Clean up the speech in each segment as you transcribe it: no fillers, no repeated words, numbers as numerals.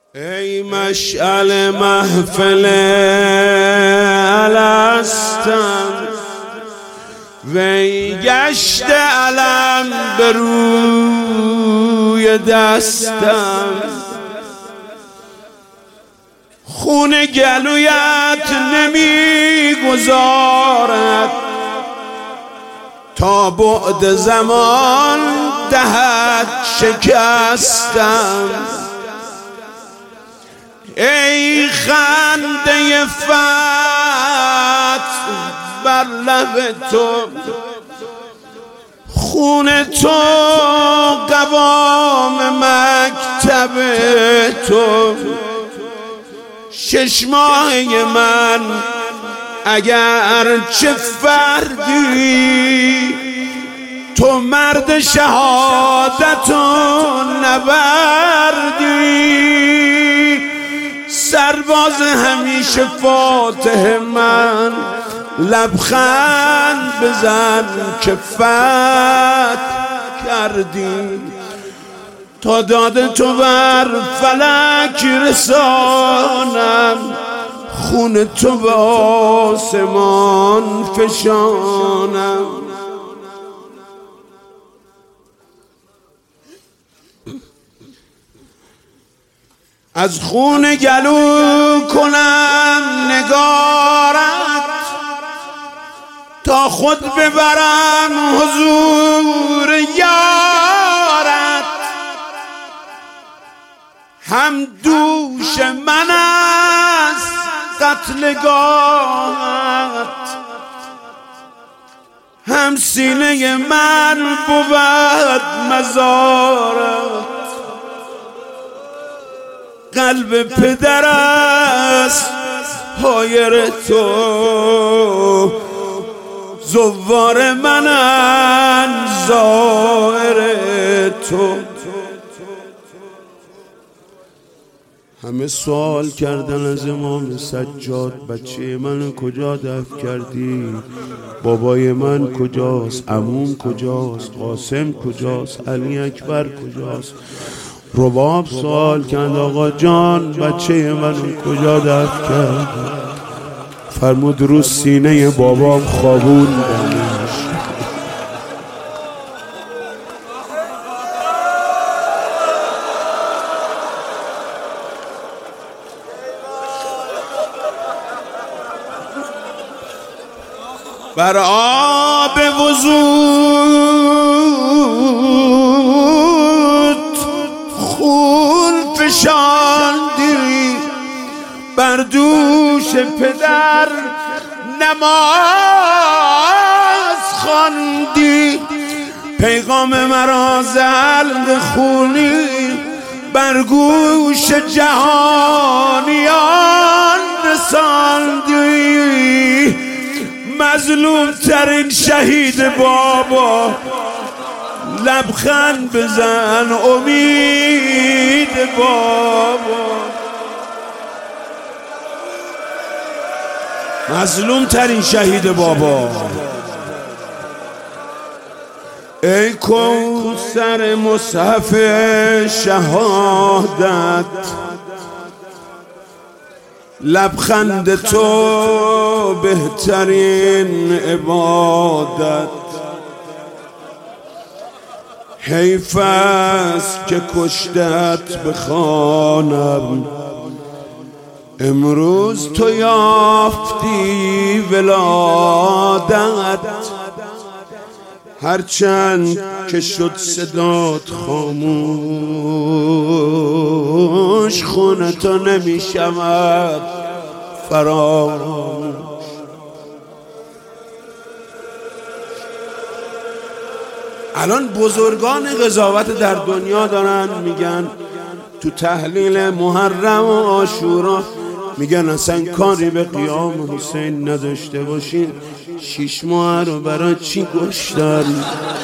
ای مشعل محفل الستم وی گشت علم به روی دستم، خون گلویت نمیگذارد تا بعد زمان دهد شکستم. ای خنده فتح بر لب تو، خون تو قوام مکتب تو، 6 ماهه من اگر چه فردی تو مرد شهادت و نبردی. سرباز همیشه فاتح من، لبخند بزن که فتح کردی. تا داد تو بر فلک رسانم، خون تو به آسمان فشانم. از خون گلو کنم نگارت تا خود ببرم حضور یارت. هم دوش من است قتلگاهت، هم سینه من بود مزارت. قلب پدر است حایر تو، زوار منن زائر تو. همه سوال کردن از امام سجاد بچه من کجا دفن کردی؟ بابای من کجاست؟ عموم کجاست؟ قاسم کجاست؟ علی اکبر کجاست؟ رباب سوال کرد آقا جان بچه من کجا دفن کرد؟ فرمود رو سینه بابام خوابوندنش. بر آب وضوت خون فشاندی، بر دوش پدر نماز خواندی. پیغام مرا زلق خونی بر گوش جهانیان رساندی. مظلوم ترین شهید بابا، لبخند بزن امید بابا. مظلوم ترین شهید بابا. ای کوثر مصحف شهادت، لبخند تو بهترین عبادت. حیف است که کشتت بخوانم، امروز تو یافتی ولادت. هرچند که شد صدات خاموش، خون تو نمی شود فراموش. الان بزرگان قضاوت در دنیا دارن میگن تو تحلیل محرم و عاشورا، میگن اصلا کاری به قیام حسین نداشته باشین، 6 ماه رو برای چی کشتن؟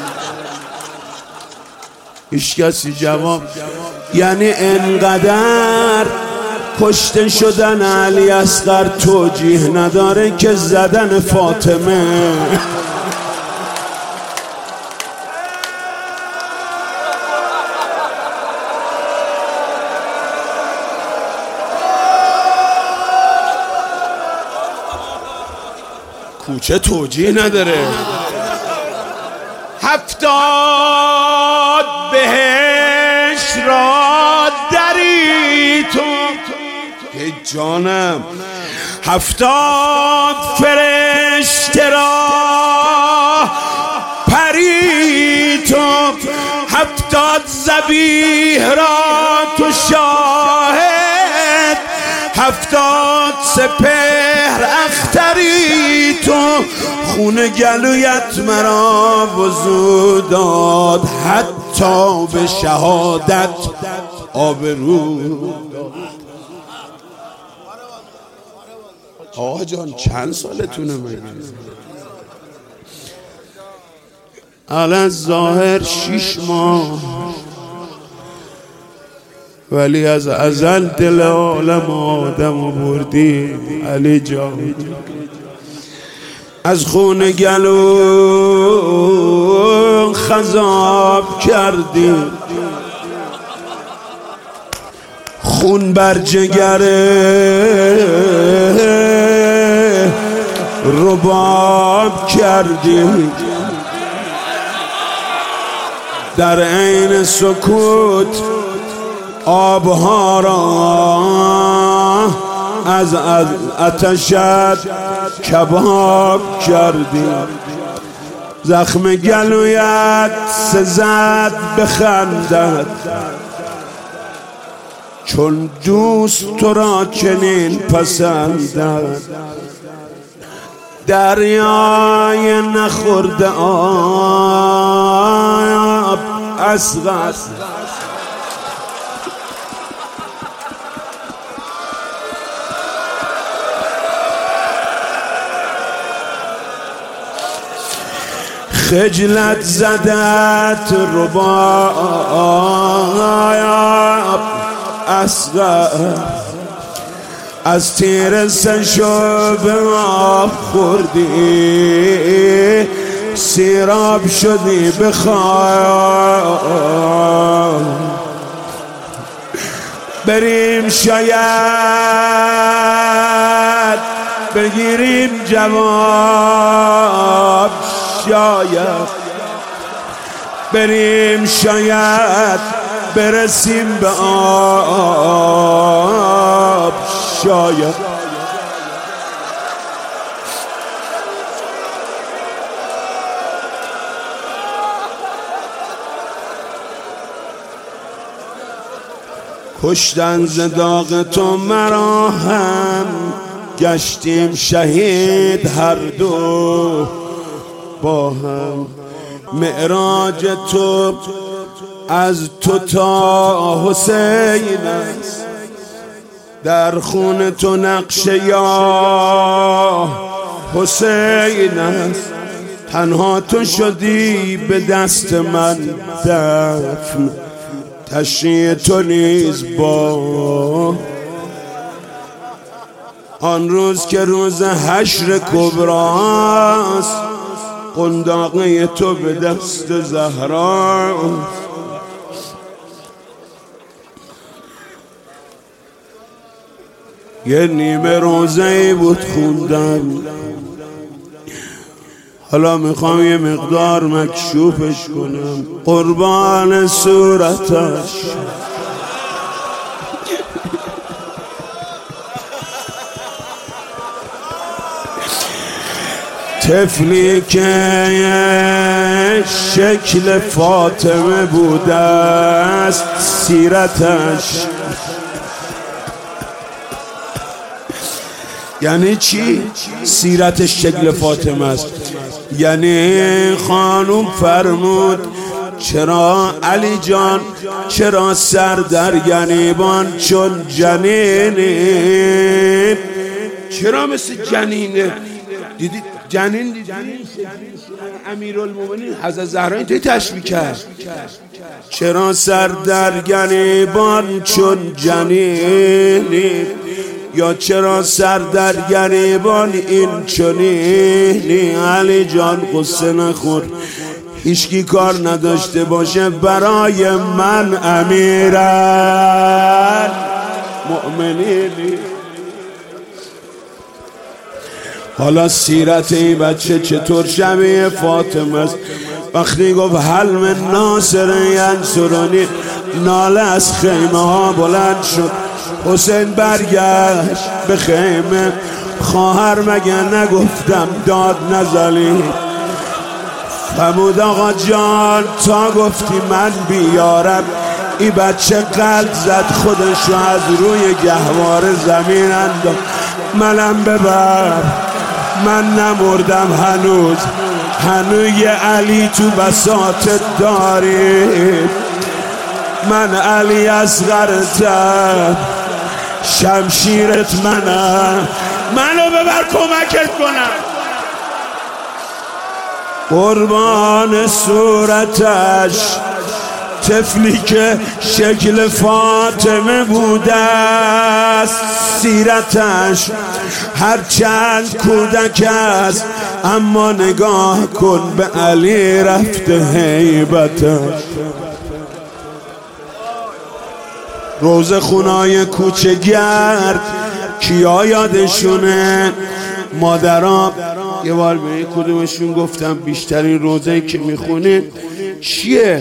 هیچ کسی جواب. یعنی انقدر کشته شدن علی اصغر توجیه نداره که زدن فاطمه. کوچه توجیه نداره. 70 بهش را دری تو ای جانم، 70 فرشته را پری تو، 70 ذبیح را تو شاهد، 70 سپهر اختری تو، خون گلویت مرا وضو داد، حتی به شهادت آبرو. آقا جان چند سالتونه مگه؟ علی ظاهر 6 ماه، ولی از ازل دل عالم آدم بردی علی جان. از خون گلو خضاب کردی، خون بر جگر رباب کردی، در عین سکوت آبها را از آتشت کباب کردی، زخم گلویت سزد بخندد، چون دوست تو را چنین پسندد، دریای نخورده آب اصغر، خجلت زدت رباب اصغر، از تیر سشو به آب خوردی، سیراب شدی به خواب، بریم شاید بگیریم جواب، شاید بریم شاید برسیم به آب، شاید کشتن ز داغ تو مرا هم، گشتیم شهید هر دو با هم، معراج تو از تو تا حسین است، در خون تو نقش یا حسین است، تنها تو شدی به دست من دفن، تشریع تو نیز با آن روز که روز حشر کبراست، قنداقه تو به دست زهرا، یه نیمه روزه‌ای بود خوندم، حالا میخوام یه مقدار مکشوفش کنم، قربان صورتش طفلی که شکل فاطمه بوده است سیرتش. یعنی چی؟ سیرتش شکل فاطمه است، یعنی خانوم فرمود چرا علی جان، چرا سر در گریبان چون جنینی، چرا مثل جنینه؟ دیدی جنین، دیدی امیرالمومنین حضرت زهرا اینطوری تشبیه کرد، چرا سر در گریبان چون جنینی، یا چرا سر در گریبان این چنینی. علی جان قصه نخور، هیچکی کار نداشته باشه برای من امیرالمؤمنینی. حالا سیرت این بچه چطور شبیه فاطمه است. وقتی گفت هل من ناصر ینصرنی، ناله از خیمه ها بلند شد. حسین برگشت به خیمه، خواهر مگه نگفتم داد نزنی؟ فرمود آقا جان تا گفتی من بیارم. این بچه قلب زد خودشو از روی گهواره زمین انداخت. منم ببر، من نمردم هنوز یه علی تو بساطت داری. من علی اصغرتم، شمشیرت منم، منو ببر کمکت کنم. قربان صورتش طفلی که شکل فاطمه بوده است، سیرتش هرچند کودک است اما نگاه کن به علی رفته هیبتش. روزه خونای کوچه گرد کیا یادشونه؟ مادرها. یه بار به این کدومشون گفتم بیشترین روزه‌ای که میخونید چیه؟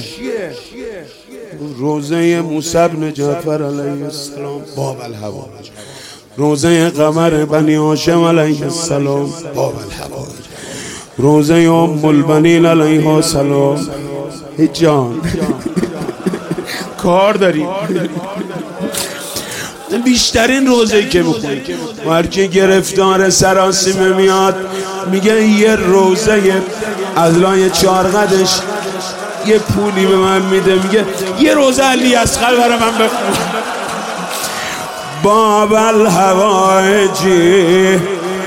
روزه موسی بن جعفر علیه السلام باب الهوا، روزه قمر بنی هاشم علیه السلام باب الهوا، روزه ام البنین علیه السلام. جان کار داریم. بیشترین روزه‌ای که میخونی مرکی گرفتار سراسیمه میاد میگه یه روزه از لای چارقدش یه پولی به من میده، میگه یه روزه علی اصغر برای من بخون. باب الهوایجی،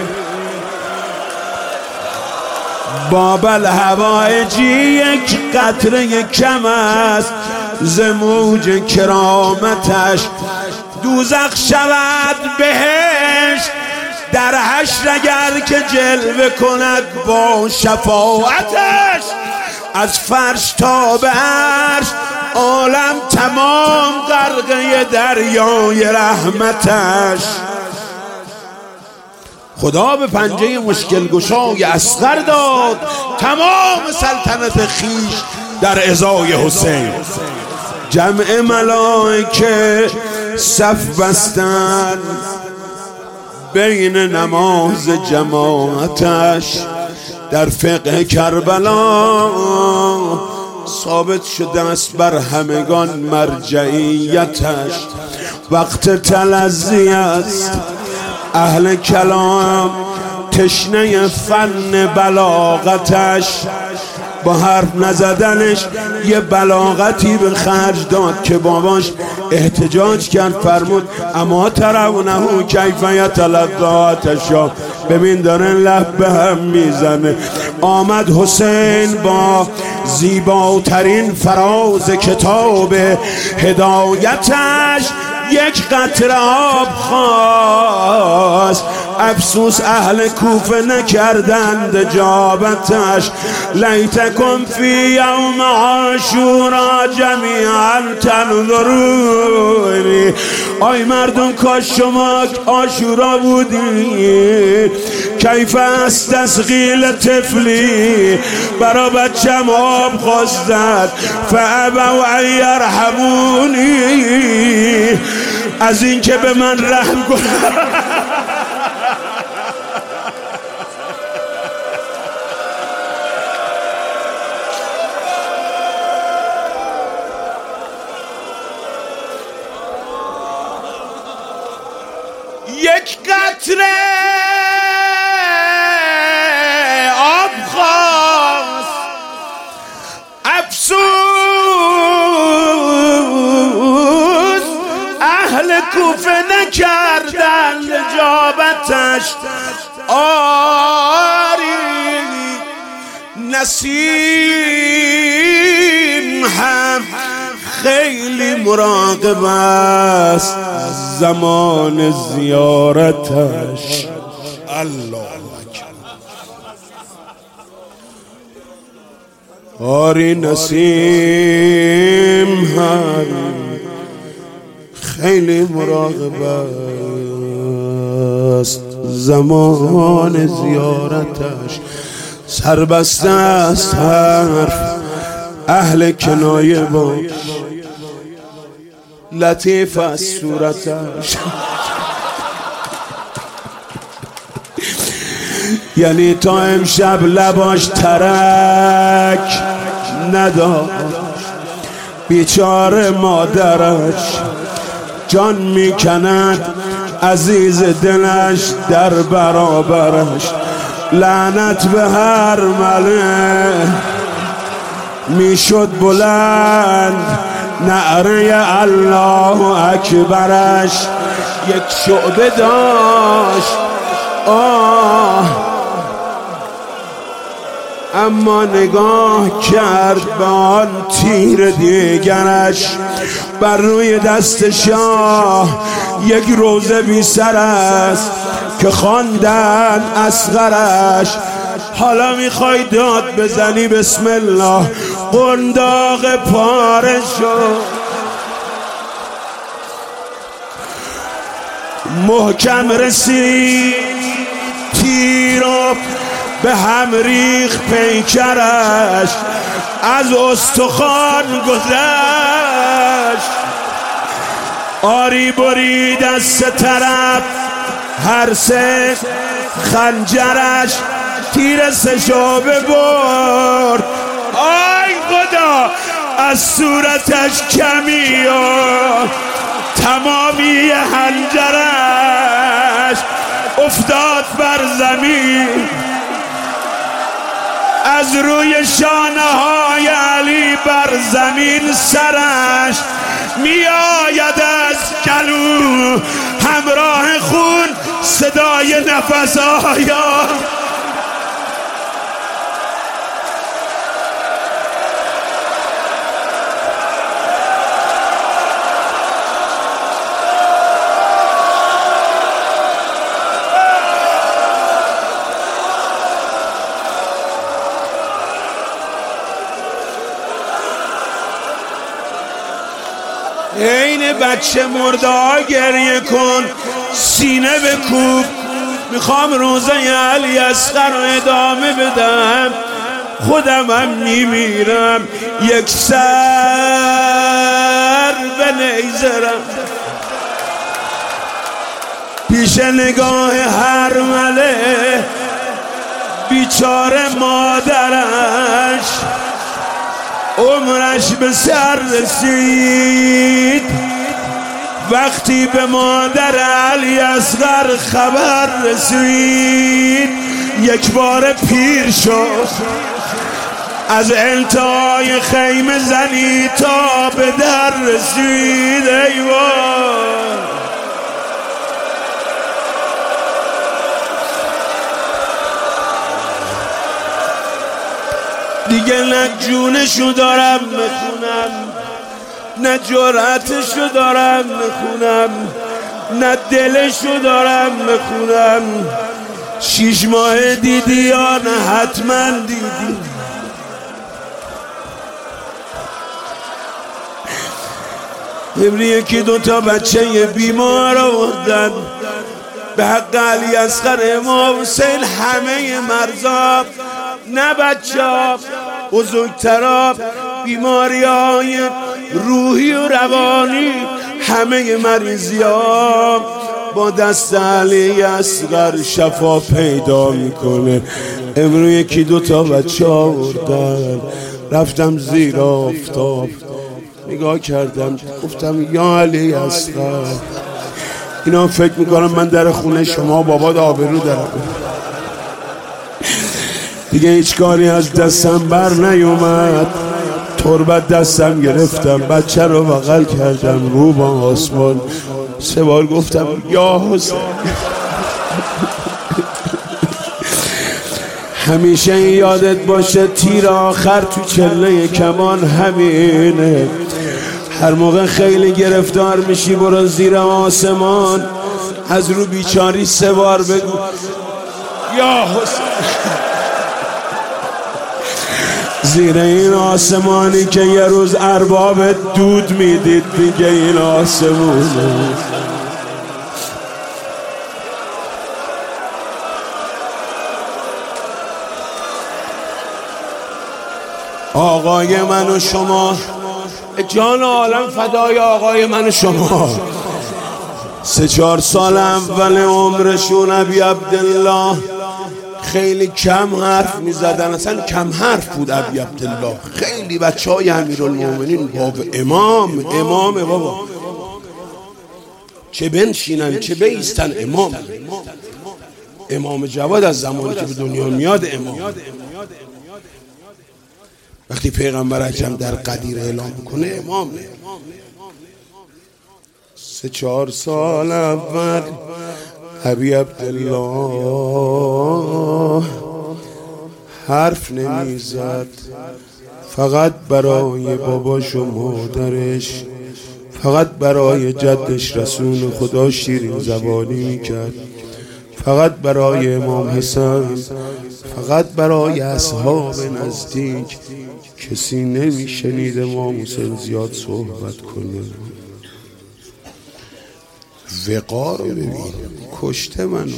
باب الهوایجی، یک قطره کم است ز موج کرامتش. دوزخ شود بهشت در حشر اگر که جلوه کند با شفاعتش. از فرش تا به عرش عالم تمام غرقه دریای رحمتش. خدا به پنجه مشکل گشای اصغر داد تمام سلطنت خیش در ازای حسین. جمع ملائکه صف بستن بین نماز جماعتش. در فقه کربلا ثابت شده است بر همگان مرجعیتش. وقت تلذی است اهل کلام تشنه فن بلاغتش. با حرف نزدنش یه بلاغتی به خرج داد که باباش احتجاج کرد، فرمود اما ترونه کیف یتلذاتشا، ببین داره لب به هم میزنه. آمد حسین با زیباترین فراز کتاب هدایتش، یک قطره آب خواست. افسوس اهل کوفه نکردند اجابتش. لیتکم فی یوم عاشورا جمیعا تنظرونی. آی مردم کاش شما عاشورا بودی. کیف استسقیل طفلی، برا بچم آب خواستد فابوا ان یرحمونی. از این که به من رحم کنه. یک قطره آب خواست. افسوس اهل کوفه نکردند اجابتش. آری نسیم هم خیلی مراقب است زمان زیارتش. الله آری نسیم هم خیلی مراقب است زمان زیارتش سربسته است حرف اهل کنایه باش لطیف از صورتش یعنی تا امشب لباش ترک نداشت بیچاره مادرش جان میکند عزیز دلش در برابرش لعنت به هر مله میشد بلند نعره الله اکبرش یک شعبه داشت اما نگاه کرد به آن تیر دیگرش بر روی دست شاه یک روزه بی سر است که خواندن اصغرش حالا میخوای داد بزنی بسم الله قنداق پاره شد محکم رسید تیرو به هم ریخ پیکرش از استخوان گذشت آری برید از سه طرف هر سه خنجرش تیر سه شعبه برد آی خدا از صورتش کمی و تمامی حنجرش افتاد بر زمین از روی شانه های علی بر زمین سرش میآید از گلو همراه خون صدای نفس آیا عین بچه مرده گریه کن سینه بکوب میخوام روزه علی اصغر رو ادامه بدم خودم هم میمیرم یک سر به نیزرم پیش نگاه هر مله بیچاره مادرش عمرش به سر رسید وقتی به مادر علی اصغر خبر رسید یک بار پیر شد از انتهای خیمه زنی تا به در رسید ای وای دیگه نه جونشو دارم بخونم نه جرأتشو دارم بخونم نه دلشو دارم بخونم 6 ماه دیدی یا نه حتما دیدی امری یکی 2 تا بچه بیمار آوردن به حق علی اصغر امام حسین همه مرزا نه بچه ها بزرگترا بیماری های روحی و روانی همه مریضی ها با دست علی اصغر شفا پیدا میکنه امروز یکی 2 تا بچه آوردن رفتم زیر آفتاب نگاه کردم گفتم یا علی اصغر اینا فکر میکنم من در خونه شما بابا آبرو دارم دیگه هیچ کاری از دستم بر نیومد تربت دستم گرفتم بچه رو بغل کردم رو با آسمان 3 بار گفتم یا حسین همیشه یادت باشه تیر آخر تو چله کمان همینه هر موقع خیلی گرفتار میشی برو زیر آسمان از رو بیچاری 3 بار بگو یا حسین زیر این آسمانی که یه روز ارباب دود میدید دیگه این آسمونه آقای من و شما، جان عالم فدای آقای من و شما. 3-4 سال اول عمرشون ابی عبدالله خیلی کم حرف میزدن، اصلا کم حرف بود ابی عبدالله. خیلی بچه های امیرالمومنین باب امامه بابا، چه بنشینن چه بیستن امام جواد از زمانی که به دنیا میاد امام. وقتی پیغمبر اکرم در قدیر اعلام کنه امامه. 3-4 سال اول ابی عبدالله حرف نمیزد، فقط برای باباش و مادرش، فقط برای جدش رسول خدا شیرین زبانی میکرد، فقط برای امام حسن، فقط برای اصحاب نزدیک. کسی نمیشنید امام حسین زیاد صحبت کنه. وقار رو ببین، کشته منو.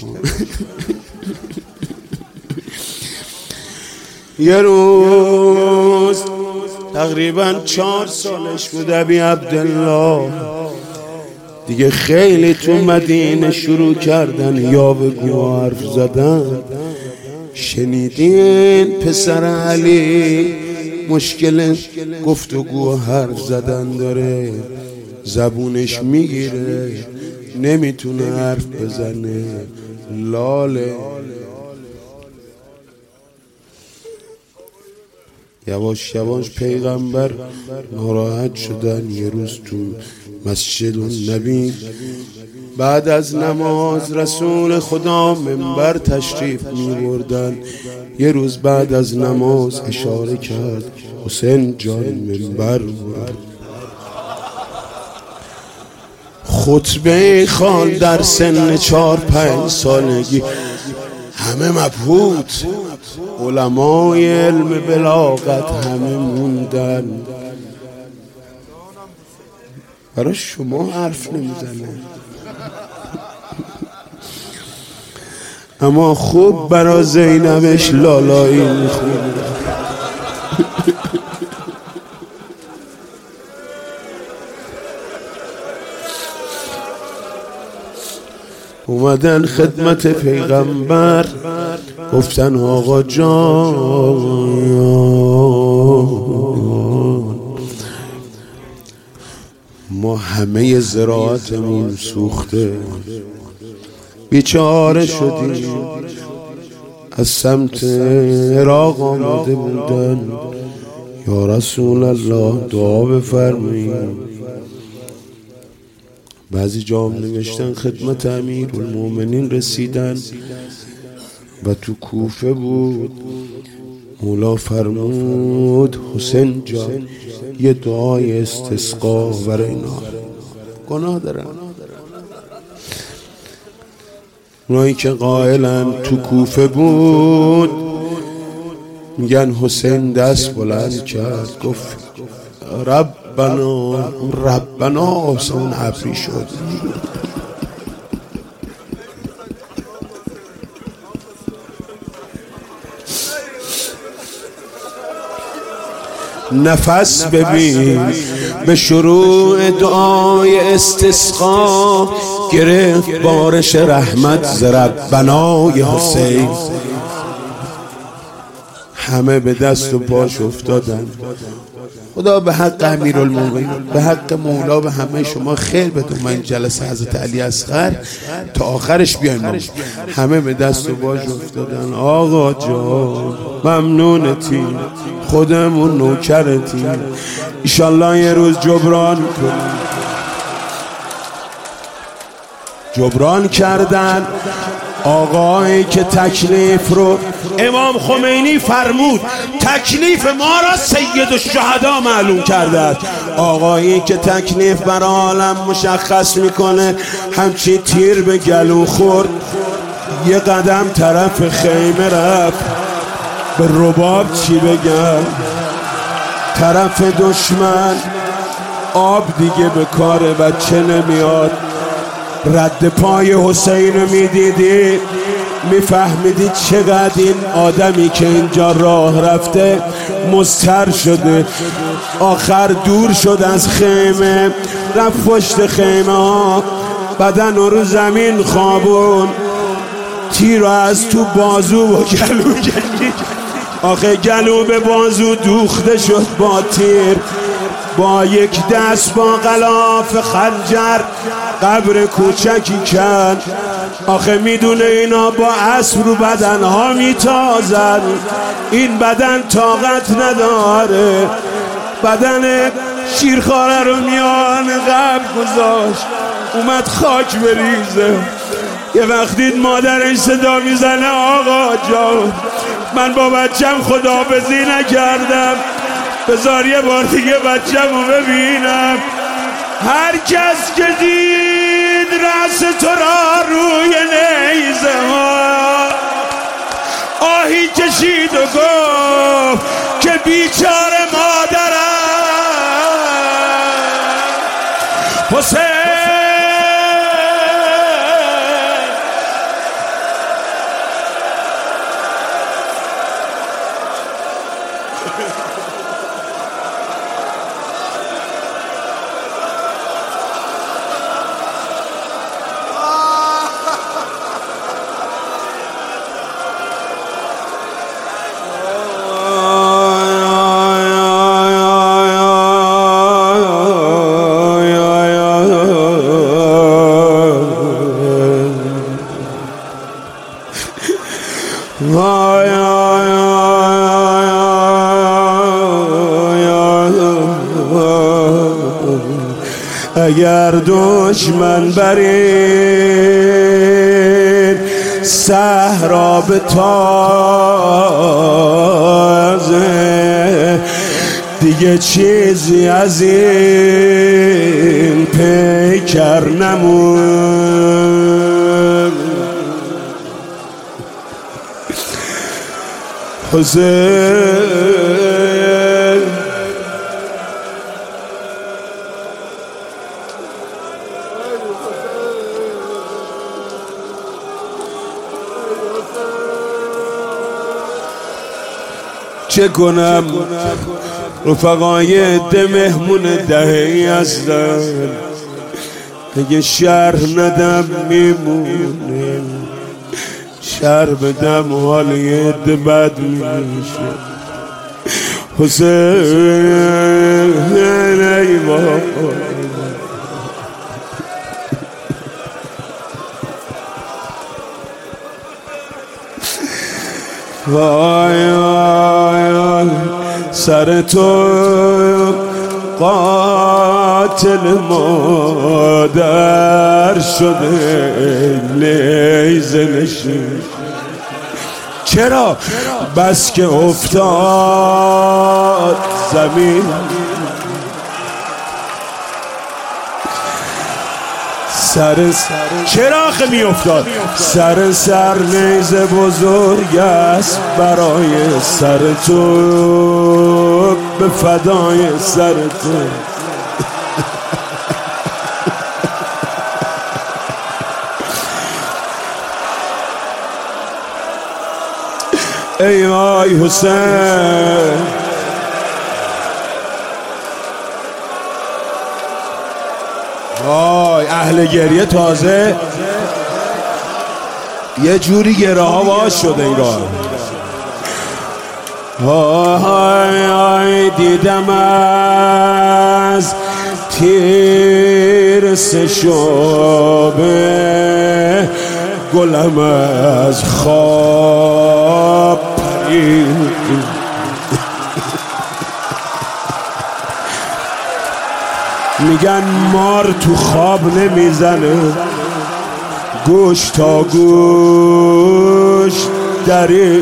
یه روز تقریبا 4 سالش بود ابی عبدالله، دیگه خیلی تو مدینه شروع کردن یا بگو حرف زدن. شنیدین پسر علی مشکل گفتگو حرف زدن داره، زبونش میگیره نمیتونه حرف بزنه، لاله. یواش یواش پیغمبر ناراحت شدن. یه روز تو مسجد النبی بعد از نماز رسول خدا منبر تشریف می‌بردن. یه روز بعد از نماز اشاره کرد حسین جان منبر برد. خطبه خوان در سن 4-5 سالگی، همه مبهوت، علمای علم بلاغت همه موندن. برای شما حرف نمیزنه، اما خوب برای زینبش لالایی میخونه. اومدن خدمت پیغمبر، گفتن آقا جان ما همه زراعتمون سوخته، بیچاره شدیم. از سمت عراق آمده بودن، یا رسول الله دعا بفرمایید. بعضی جام نوشتن خدمت امیرالمومنین رسیدن و تو کوفه بود. مولا فرمود حسین جان یه دعای استسقا برای اینا، گناه دارن. اونایی که قائلن تو کوفه بود میگن حسین دست بلند کرد گفت ربنا آسان ابری شد. نفس ببین به شروع دعای استسقا، گرفت بارش رحمت ز ربنای حسین. همه به دست و پاش افتادن. خدا به حق امیرالمومنین، به حق مولا، به همه شما خیر بده. من جلسه حضرت علی اصغر تا آخرش بیایم. همه به دست و پاش افتادن. آقا جان ممنونتی، خودمون نوکرتی، ایشالله یه روز جبران کنیم. جبران کردن. آقایی که تکلیف رو امام خمینی فرمود تکلیف ما را سید الشهدا معلوم کرده. آقایی که تکلیف بر عالم مشخص میکنه همچی تیر به گلو خورد، یه قدم طرف خیمه رفت. به رباب چی بگم؟ طرف دشمن آب دیگه به کار بچه نمیاد. رد پای حسین رو میدیدی میفهمیدید چقدر این آدمی که اینجا راه رفته مضطر شده. آخر دور شد از خیمه، رفت پشت خیمه ها، بدن رو زمین خوابون، تیر رو از تو بازو و گلو کشید. آخه گلو به بازو دوخته شد با تیر، با یک دست با غلاف خنجر قبر کوچکی کرد. آخه میدونه اینا با اسب رو بدنها میتازن، این بدن طاقت نداره. بدن شیرخواره رو میان قبر گذاشت، اومد خاک بریزه. یه وقتی مادرش صدا میزنه آقا جان من با بچم خداحافظی نکردم، بذار یه بار دیگه بچم رو ببینم. هر کس که دید رأس تو را روی نیزه ها آهی کشید و گفت که بیچاره مادرم حسین. اگر دشمن برین صحرا به تازه دیگه چیزی از این پیکر نمون. حسین چه کنم رفقای ده مهمون دهی هستن، اگه شهر ندم میمونه، شهر بدم حال یه ده بد میشه. حسین ای بابا وای وای سر تو قاتل مادر شده نیزه نشین. چرا؟ بس که افتاد زمین چرا آخه می افتاد؟ سر نیزه بزرگ است برای سر تو، به فدای سر تو. ای وای حسین وای اهل گریه تازه یه جوری گره ها باز شده انگار. وای وای دیدم از تیر سشابه گلم از خواب پرید. میگن مار تو خواب نمیزنه، گوش تا گوش درید.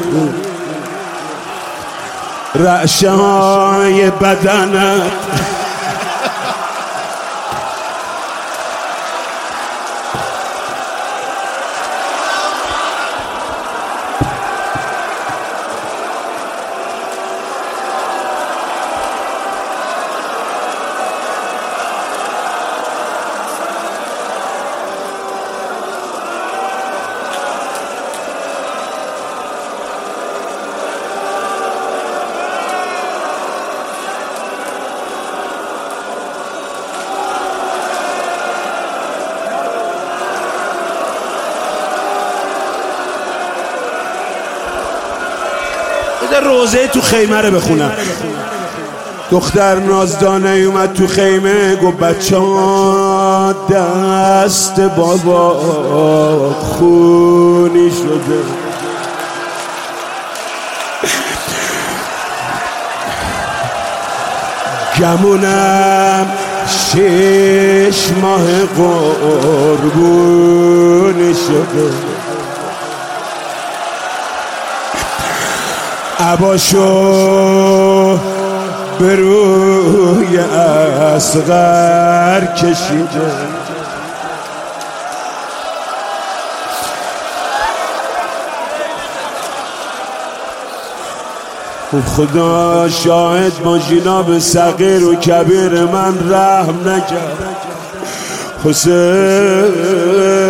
رعشه های بدنت روزه تو خیمه رو بخونم. دختر نازدانه اومد تو خیمه گفت بچه ها دست بابا خونی شده. گمونم 6 ماه قربونی شده. عباشو به روی اصغر کشیده. خدا شاهد ماجینا به صغیر و کبیر من رحم نکرد. حسین